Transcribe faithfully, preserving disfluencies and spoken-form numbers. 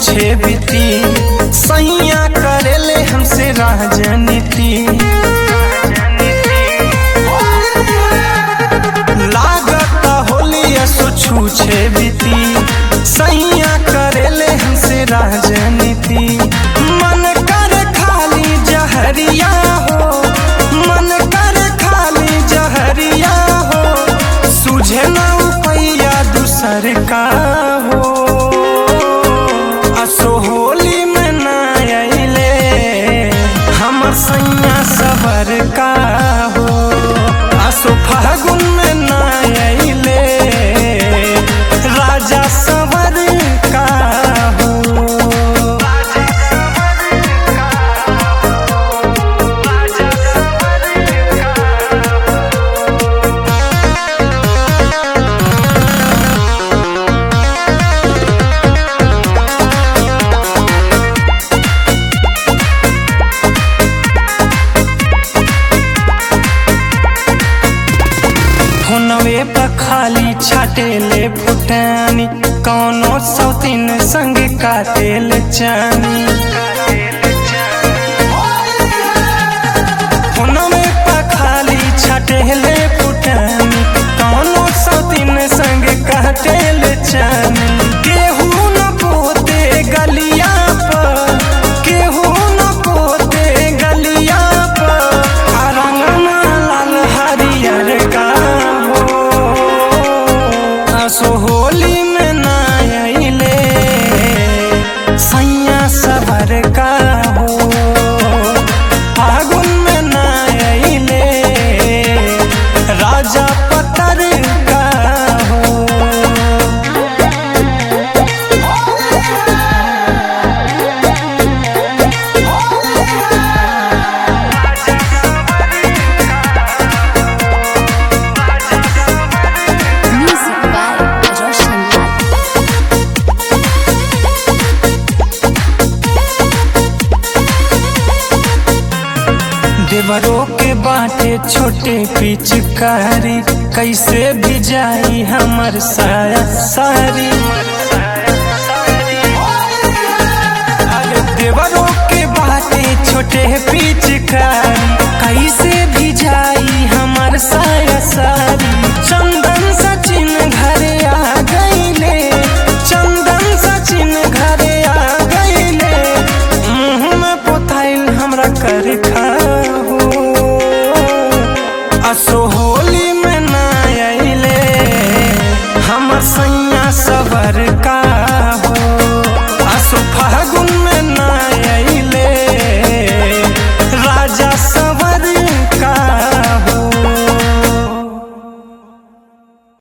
छूछे बीती सैया करेले हमसे राजनीति। लागता होली असो छूछे बीती सैया करेले हमसे राजनीति। मन कर खाली जहरिया हो, मन कर खाली जहरिया हो, सुझे ना पैया दूसर का हो। असो होली में ना अइले हमर सैया सबर का हो। असो फागुन में ना अइले राजा सबर का हो। फोनवे पर खाली छाटेले फुटानी, कौनो सौतीन संग काटेल चानी। फोनवे पर खाली छाटेले फुटानी, कौनो सौतीन संग काटेल चानी। केहू न पोते गलिया पर, केहू न पोते गलिया पर, आ रंगना लाल हरियर का। असो होली में ना अइले सैया सबर का हो। फागुन में ना अइले राजा पतर का हो। देवरों के बाटे छोटे पिचकारी, कैसे भी जाई हमर साया सारी। अरे देवरों के बाटे छोटे पिचकारी, कैसे भी जाई हमर साया सारी। चंदन सचिन घरे आ गईले, चंदन सचिन घरे आ गईले, मुँह में पोथाइल हमरा कर खा। असो